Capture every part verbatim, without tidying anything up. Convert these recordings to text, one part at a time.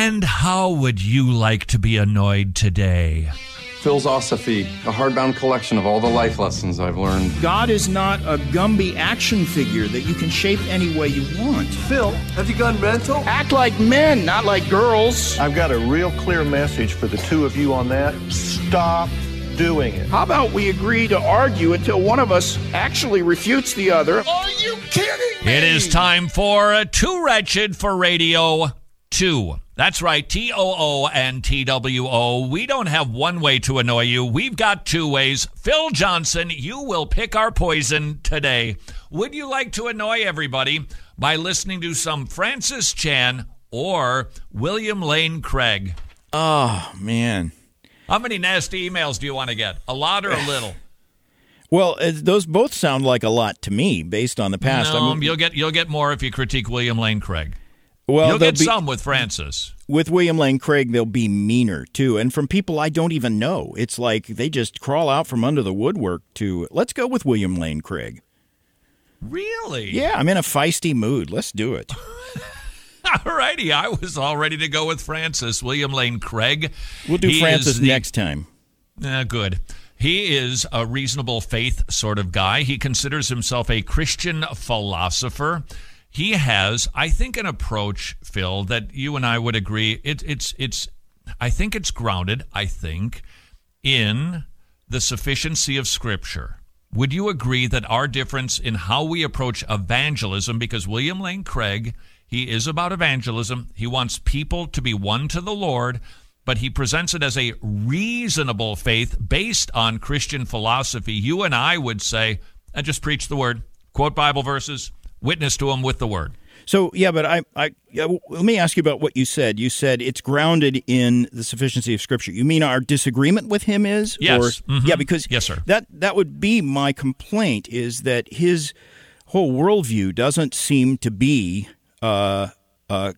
And how would you like to be annoyed today? Philosophy, a hardbound collection of all the life lessons I've learned. God is not a Gumby action figure that you can shape any way you want. Phil, have you gone mental? Act like men, not like girls. I've got a real clear message for the two of you on that. Stop doing it. How about we agree to argue until one of us actually refutes the other? Are you kidding me? It is time for Too Wretched for Radio two. That's right, T O O and T W O. We don't have one way to annoy you. We've got two ways. Phil Johnson, you will pick our poison today. Would you like to annoy everybody by listening to some Francis Chan or William Lane Craig? Oh, man. How many nasty emails do you want to get? A lot or a little? Well, uh, those both sound like a lot to me based on the past. No, I mean, you'll get you'll get more if you critique William Lane Craig. Well, You'll get be, some with Francis. With William Lane Craig, they'll be meaner, too. And from people I don't even know. It's like they just crawl out from under the woodwork to, let's go with William Lane Craig. Really? Yeah, I'm in a feisty mood. Let's do it. All righty. I was all ready to go with Francis. William Lane Craig. We'll do He Francis the, next time. Uh, good. He is a reasonable faith sort of guy. He considers himself a Christian philosopher. He has, I think, an approach, Phil, that you and I would agree. It, it's, it's. I think it's grounded, I think, in the sufficiency of Scripture. Would you agree that our difference in how we approach evangelism, because William Lane Craig, he is about evangelism. He wants people to be won to the Lord, but he presents it as a reasonable faith based on Christian philosophy. You and I would say, and just preach the word, quote Bible verses, witness to him with the word. So, yeah, but I, I, let me ask you about what you said. You said it's grounded in the sufficiency of Scripture. You mean our disagreement with him is? Yes. Or, Mm-hmm. Yeah, because yes, sir. That, that would be my complaint, is that his whole worldview doesn't seem to be uh, uh,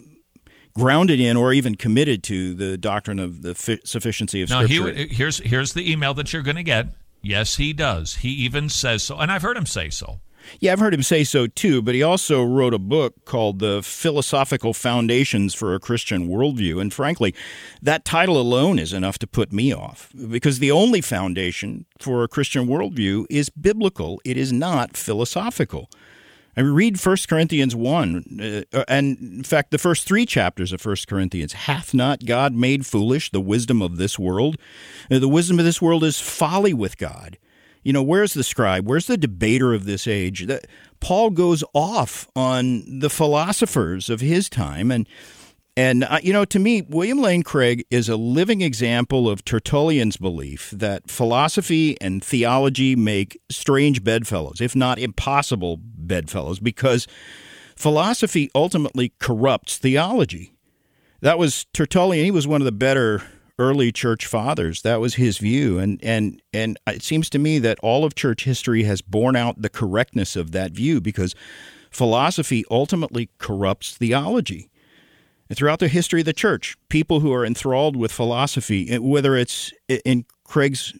grounded in or even committed to the doctrine of the fi- sufficiency of now, Scripture. He, here's, here's the email that you're going to get. Yes, he does. He even says so, and I've heard him say so. Yeah, I've heard him say so, too, but he also wrote a book called The Philosophical Foundations for a Christian Worldview, and frankly, that title alone is enough to put me off, because the only foundation for a Christian worldview is biblical. It is not philosophical. I read First Corinthians one, uh, and in fact, the first three chapters of First Corinthians. Hath not God made foolish the wisdom of this world? Uh, the wisdom of this world is folly with God. You know, where's the scribe? Where's the debater of this age? That Paul goes off on the philosophers of his time. And, and uh, you know, to me, William Lane Craig is a living example of Tertullian's belief that philosophy and theology make strange bedfellows, if not impossible bedfellows, because philosophy ultimately corrupts theology. That was Tertullian. He was one of the better early church fathers. That was his view. And, and, and it seems to me that all of church history has borne out the correctness of that view, because philosophy ultimately corrupts theology. And throughout the history of the church, people who are enthralled with philosophy, whether it's in Craig's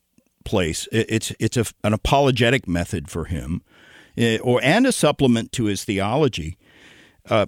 place, it's, it's a, an apologetic method for him, or and a supplement to his theology, uh,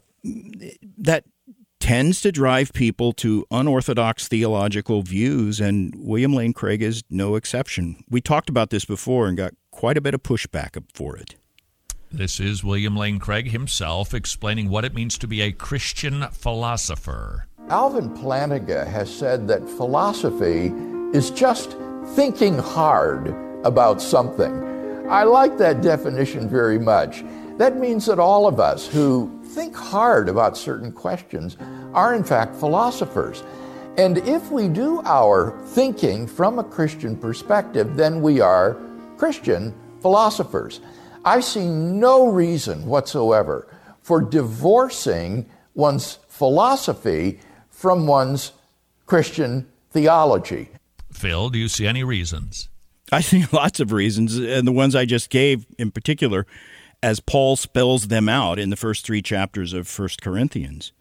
that tends to drive people to unorthodox theological views, and William Lane Craig is no exception. We talked about this before and got quite a bit of pushback for it. This is William Lane Craig himself explaining what it means to be a Christian philosopher. Alvin Plantinga has said that philosophy is just thinking hard about something. I like that definition very much. That means that all of us who think hard about certain questions are in fact philosophers. And if we do our thinking from a Christian perspective, then we are Christian philosophers. I see no reason whatsoever for divorcing one's philosophy from one's Christian theology. Phil, do you see any reasons? I see lots of reasons, and the ones I just gave in particular, as Paul spells them out in the first three chapters of First Corinthians.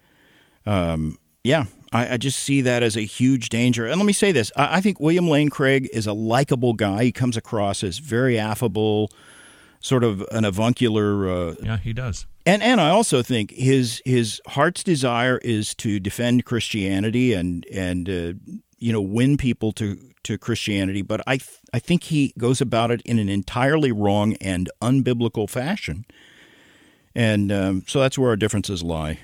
Um, yeah, I, I just see that as a huge danger. And let me say this. I, I think William Lane Craig is a likable guy. He comes across as very affable, sort of an avuncular uh, yeah, he does. And and I also think his his heart's desire is to defend Christianity and and uh, you know win people to, to Christianity, but I th- I think he goes about it in an entirely wrong and unbiblical fashion, and um, so that's where our differences lie.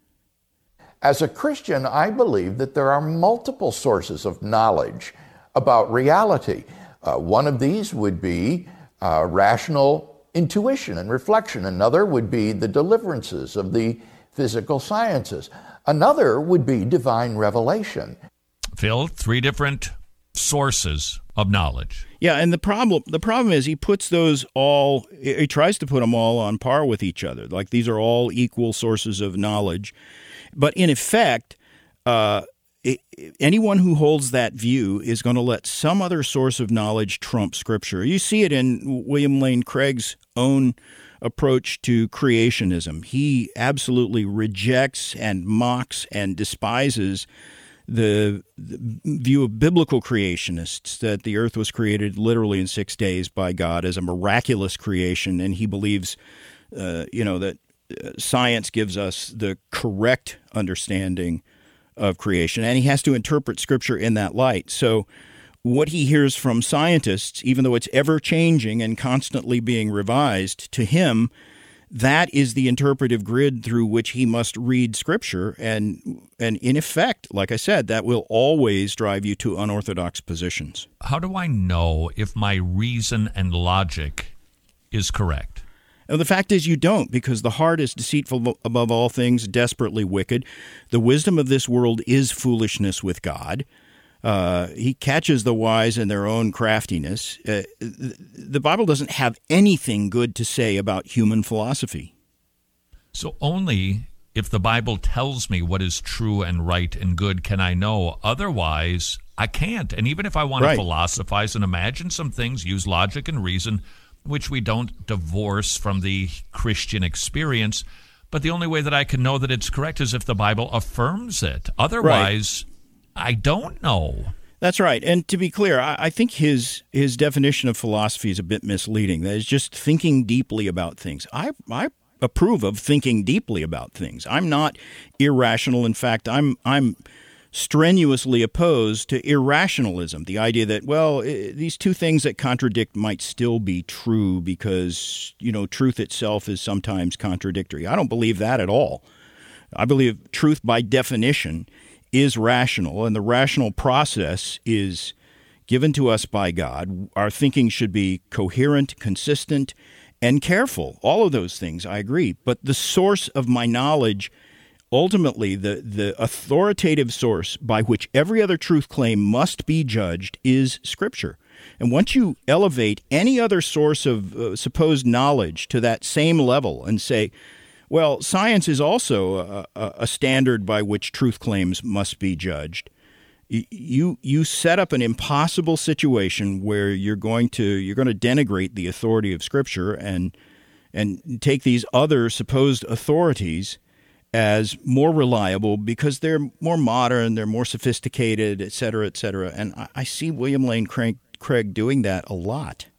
As a Christian, I believe that there are multiple sources of knowledge about reality. Uh, one of these would be uh, rational intuition and reflection. Another would be the deliverances of the physical sciences. Another would be divine revelation. Phil, three different sources of knowledge. Yeah, and the problem the problem is he puts those all, he tries to put them all on par with each other. Like these are all equal sources of knowledge. But in effect, uh, it, anyone who holds that view is going to let some other source of knowledge trump Scripture. You see it in William Lane Craig's own approach to creationism. He absolutely rejects and mocks and despises the, the view of biblical creationists that the earth was created literally in six days by God as a miraculous creation, and he believes, uh, you know, that science gives us the correct understanding of creation, and he has to interpret Scripture in that light. So what he hears from scientists, even though it's ever-changing and constantly being revised, to him, that is the interpretive grid through which he must read Scripture, and and in effect, like I said, that will always drive you to unorthodox positions. How do I know if my reason and logic is correct? And the fact is you don't, because the heart is deceitful above all things, desperately wicked. The wisdom of this world is foolishness with God. Uh, he catches the wise in their own craftiness. Uh, the Bible doesn't have anything good to say about human philosophy. So only if the Bible tells me what is true and right and good can I know. Otherwise, I can't. And even if I want Right. to philosophize and imagine some things, use logic and reason, which we don't divorce from the Christian experience, but the only way that I can know that it's correct is if the Bible affirms it. Otherwise, right. I don't know. That's right. And to be clear, I, I think his his definition of philosophy is a bit misleading. That is just thinking deeply about things. I I approve of thinking deeply about things. I'm not irrational. In fact, I'm I'm strenuously opposed to irrationalism, the idea that, well, these two things that contradict might still be true because, you know, truth itself is sometimes contradictory. I don't believe that at all. I believe truth by definition is rational, and the rational process is given to us by God. Our thinking should be coherent, consistent, and careful. All of those things, I agree. But the source of my knowledge, ultimately, the, the authoritative source by which every other truth claim must be judged is Scripture. And once you elevate any other source of uh, supposed knowledge to that same level and say, well, science is also a, a standard by which truth claims must be judged, you you set up an impossible situation where you're going to you're going to denigrate the authority of Scripture and and take these other supposed authorities as more reliable because they're more modern, they're more sophisticated, et cetera, et cetera. And I, I see William Lane Craig, Craig doing that a lot.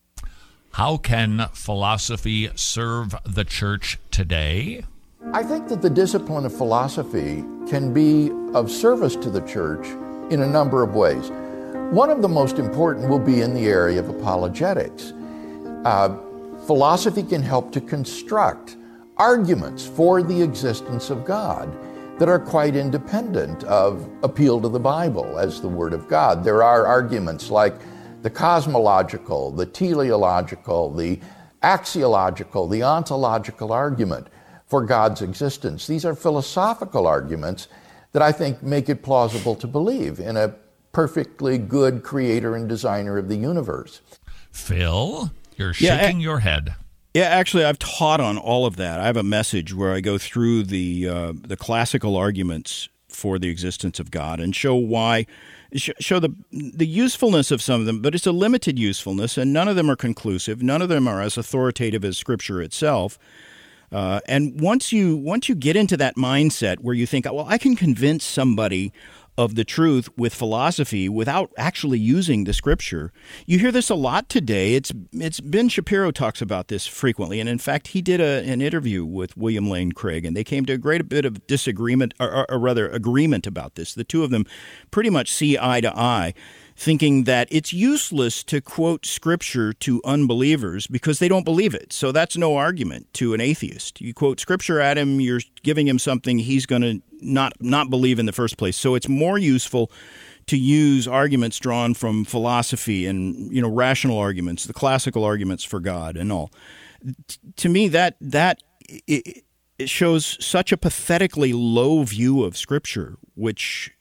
How can philosophy serve the church today? I think that the discipline of philosophy can be of service to the church in a number of ways. One of the most important will be in the area of apologetics. Uh, philosophy can help to construct arguments for the existence of God that are quite independent of appeal to the Bible as the Word of God. There are arguments like the cosmological, the teleological, the axiological, the ontological argument for God's existence. These are philosophical arguments that I think make it plausible to believe in a perfectly good creator and designer of the universe. Phil, you're Yeah, shaking I- your head. Yeah, actually, I've taught on all of that. I have a message where I go through the uh, the classical arguments for the existence of God and show why, show the the usefulness of some of them, but it's a limited usefulness, and none of them are conclusive. None of them are as authoritative as Scripture itself. Uh, and once you once you get into that mindset where you think, well, I can convince somebody of the truth with philosophy without actually using the Scripture. You hear this a lot today. It's it's Ben Shapiro talks about this frequently, and in fact, he did a, an interview with William Lane Craig, and they came to a great bit of disagreement, or, or rather agreement about this. The two of them pretty much see eye to eye, thinking that it's useless to quote Scripture to unbelievers because they don't believe it. So that's no argument to an atheist. You quote Scripture at him, you're giving him something he's going to not not believe in the first place. So it's more useful to use arguments drawn from philosophy and, you know, rational arguments, the classical arguments for God and all. T- to me, that that it, it shows such a pathetically low view of Scripture, which,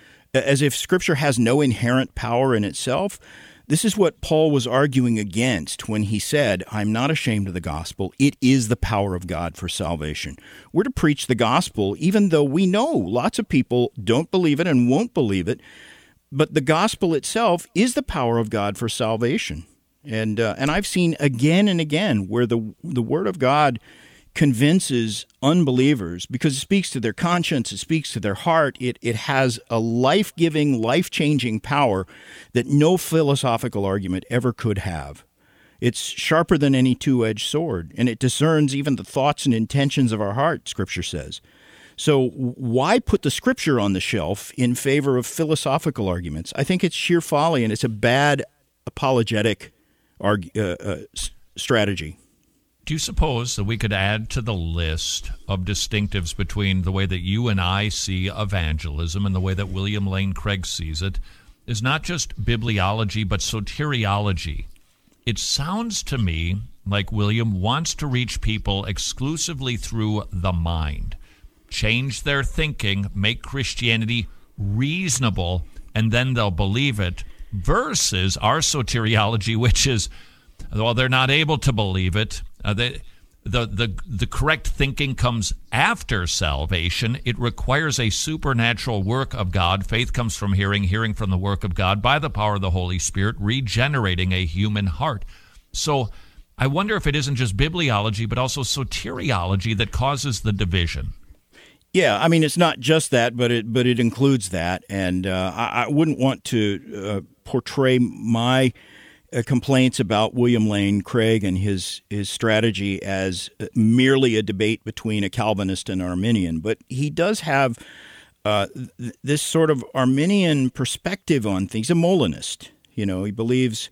as if Scripture has no inherent power in itself. This is what Paul was arguing against when he said, I'm not ashamed of the gospel. It is the power of God for salvation. We're to preach the gospel, even though we know lots of people don't believe it and won't believe it. But the gospel itself is the power of God for salvation. And uh, and I've seen again and again where the the word of God convinces unbelievers because it speaks to their conscience, it speaks to their heart, it it has a life-giving, life-changing power that no philosophical argument ever could have. It's sharper than any two-edged sword, and it discerns even the thoughts and intentions of our heart, Scripture says. So why put the Scripture on the shelf in favor of philosophical arguments? I think it's sheer folly, and it's a bad apologetic arg- uh, uh, strategy. Do you suppose that we could add to the list of distinctives between the way that you and I see evangelism and the way that William Lane Craig sees it is not just bibliology, but soteriology? It sounds to me like William wants to reach people exclusively through the mind, change their thinking, make Christianity reasonable, and then they'll believe it, versus our soteriology, which is, well, they're not able to believe it. Uh, they, the, the, the correct thinking comes after salvation. It requires a supernatural work of God. Faith comes from hearing, hearing from the work of God by the power of the Holy Spirit, regenerating a human heart. So I wonder if it isn't just bibliology, but also soteriology that causes the division. Yeah, I mean, it's not just that, but it but it includes that. And uh, I, I wouldn't want to uh, portray my Uh, complaints about William Lane Craig and his his strategy as merely a debate between a Calvinist and Arminian, but he does have uh, th- this sort of Arminian perspective on things. A Molinist, you know, he believes,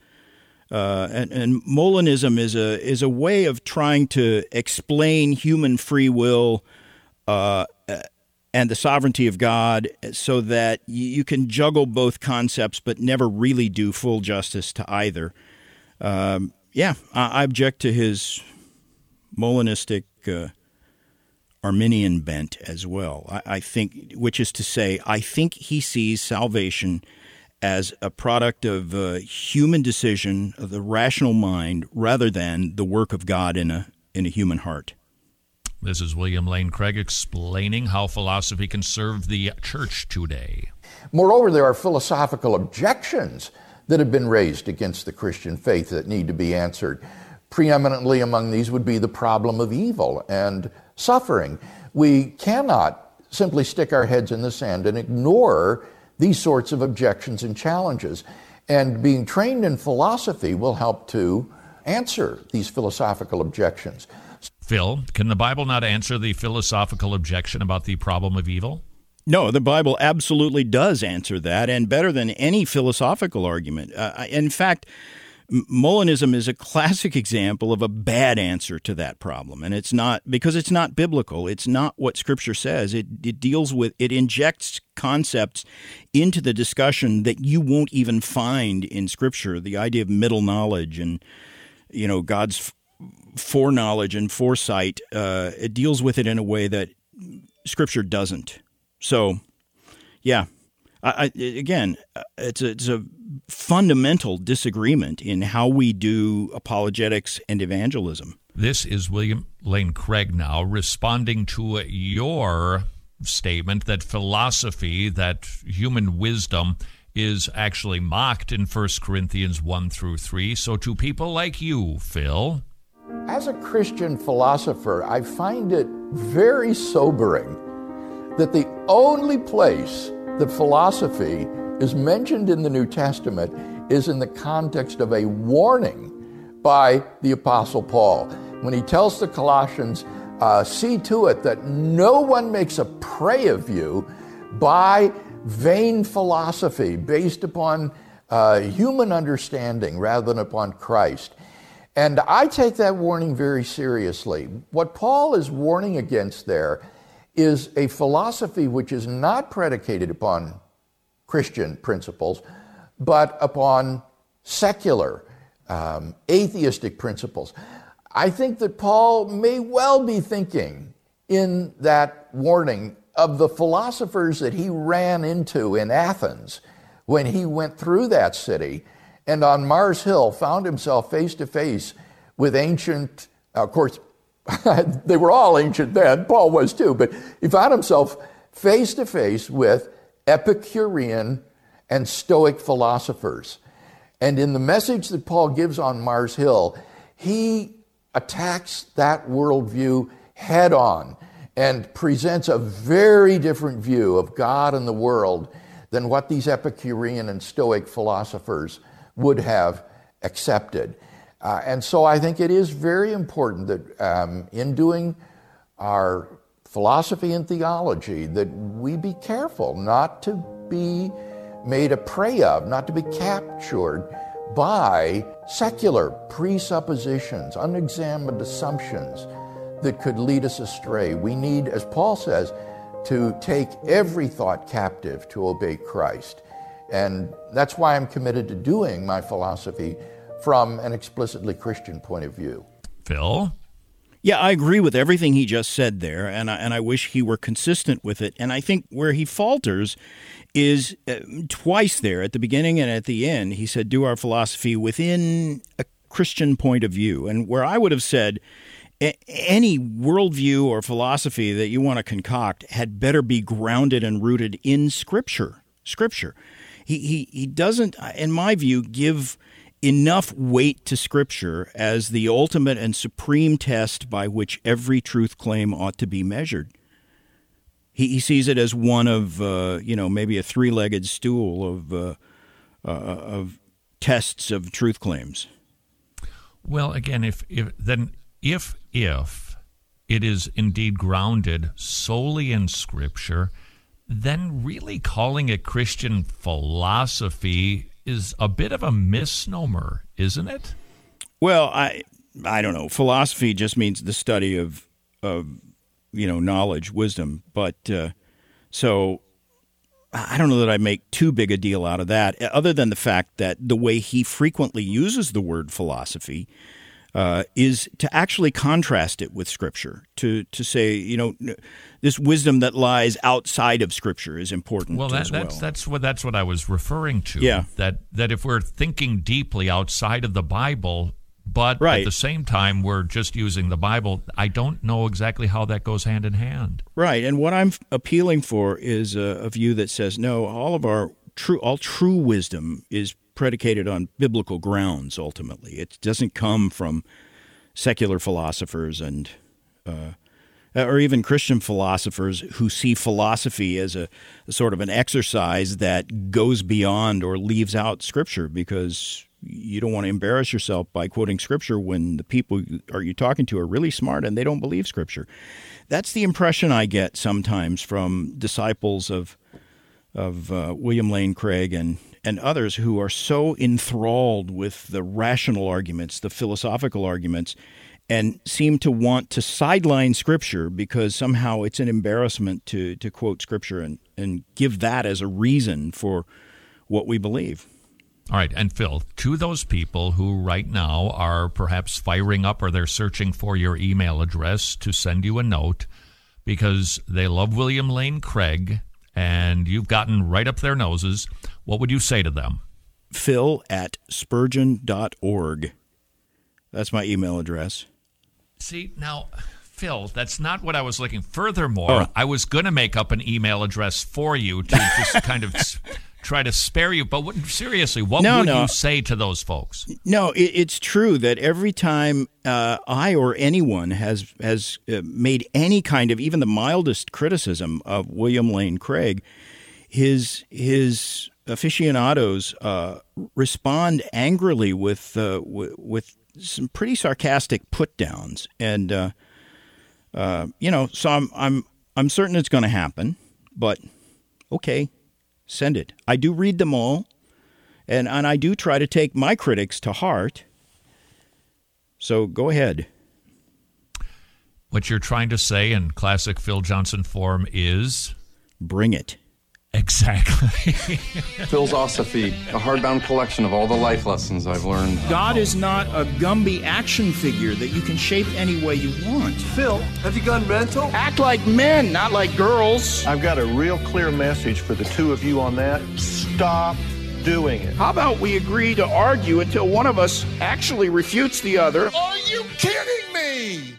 uh, and, and Molinism is a is a way of trying to explain human free will uh, and the sovereignty of God so that you can juggle both concepts but never really do full justice to either. Um, yeah, I, I object to his Molinistic uh, Arminian bent as well. I, I think, which is to say, I think he sees salvation as a product of uh, human decision, of the rational mind, rather than the work of God in a in a human heart. This is William Lane Craig explaining how philosophy can serve the church today. Moreover, there are philosophical objections that have been raised against the Christian faith that need to be answered. Preeminently among these would be the problem of evil and suffering. We cannot simply stick our heads in the sand and ignore these sorts of objections and challenges. And being trained in philosophy will help to answer these philosophical objections. Phil, can the Bible not answer the philosophical objection about the problem of evil? No, the Bible absolutely does answer that, and better than any philosophical argument. Uh, in fact, Molinism is a classic example of a bad answer to that problem, and it's not because it's not biblical. It's not what Scripture says. It, it deals with, it injects concepts into the discussion that you won't even find in Scripture. The idea of middle knowledge and, you know, God's foreknowledge and foresight, uh, it deals with it in a way that Scripture doesn't. So, yeah, I, I, again, it's a, it's a fundamental disagreement in how we do apologetics and evangelism. This is William Lane Craig now responding to your statement that philosophy, that human wisdom, is actually mocked in First Corinthians one through three. So to people like you, Phil, as a Christian philosopher, I find it very sobering that the only place that philosophy is mentioned in the New Testament is in the context of a warning by the Apostle Paul. When he tells the Colossians, uh, see to it that no one makes a prey of you by vain philosophy based upon uh, human understanding rather than upon Christ. And I take that warning very seriously. What Paul is warning against there is a philosophy which is not predicated upon Christian principles, but upon secular, um, atheistic principles. I think that Paul may well be thinking in that warning of the philosophers that he ran into in Athens when he went through that city and on Mars Hill found himself face to face with ancient, of course, they were all ancient then, Paul was too, but he found himself face to face with Epicurean and Stoic philosophers. And in the message that Paul gives on Mars Hill, he attacks that worldview head on and presents a very different view of God and the world than what these Epicurean and Stoic philosophers would have accepted. Uh, and so I think it is very important that um, in doing our philosophy and theology that we be careful not to be made a prey of, not to be captured by secular presuppositions, unexamined assumptions that could lead us astray. We need, as Paul says, to take every thought captive to obey Christ. And that's why I'm committed to doing my philosophy from an explicitly Christian point of view. Phil? Yeah, I agree with everything he just said there, and I, and I wish he were consistent with it. And I think where he falters is uh, twice there, at the beginning and at the end, he said, do our philosophy within a Christian point of view. And where I would have said, a- any worldview or philosophy that you want to concoct had better be grounded and rooted in Scripture. Scripture. He, he, he doesn't, in my view, give enough weight to Scripture as the ultimate and supreme test by which every truth claim ought to be measured. He, he sees it as one of, uh, you know, maybe a three-legged stool of uh, uh, of tests of truth claims. Well, again, if, if then if if it is indeed grounded solely in Scripture, then really calling it Christian philosophy is a bit of a misnomer, isn't it? Well, I I don't know. Philosophy just means the study of of you know knowledge, wisdom. But uh, so I don't know that I make too big a deal out of that, other than the fact that the way he frequently uses the word philosophy uh, is to actually contrast it with Scripture, to to say, you know, this wisdom that lies outside of Scripture is important well, that, as well. That's, that's, what, that's what I was referring to, yeah. that, that if we're thinking deeply outside of the Bible, but right. at the same time we're just using the Bible, I don't know exactly how that goes hand in hand. Right, and what I'm appealing for is a, a view that says, no, all of our true, all true wisdom is predicated on biblical grounds, ultimately. It doesn't come from secular philosophers and uh, or even Christian philosophers who see philosophy as a, a sort of an exercise that goes beyond or leaves out Scripture, because you don't want to embarrass yourself by quoting Scripture when the people are you talking to are really smart and they don't believe Scripture. That's the impression I get sometimes from disciples of of uh, William Lane Craig and and others who are so enthralled with the rational arguments, the philosophical arguments, and seem to want to sideline Scripture because somehow it's an embarrassment to, to quote Scripture and, and give that as a reason for what we believe. All right, and Phil, to those people who right now are perhaps firing up or they're searching for your email address to send you a note because they love William Lane Craig and you've gotten right up their noses, what would you say to them? Phil at Spurgeon dot org. That's my email address. See, now, Phil, that's not what I was looking. Furthermore, oh. I was going to make up an email address for you to just kind of try to spare you. But what, seriously, what no, would no. you say to those folks? No, it, it's true that every time uh, I or anyone has has uh, made any kind of even the mildest criticism of William Lane Craig, his his aficionados uh, respond angrily with uh, w- with some pretty sarcastic put downs, and uh, uh, you know, so I'm I'm I'm certain it's going to happen. But okay, send it. I do read them all, and and I do try to take my critics to heart. So go ahead. What you're trying to say in classic Phil Johnson form is? Bring it. Exactly. Philosophy, a hardbound collection of all the life lessons I've learned. God is not a Gumby action figure that you can shape any way you want. Phil, have you gone mental? Act like men, not like girls. I've got a real clear message for the two of you on that. Stop doing it. How about we agree to argue until one of us actually refutes the other? Are you kidding me?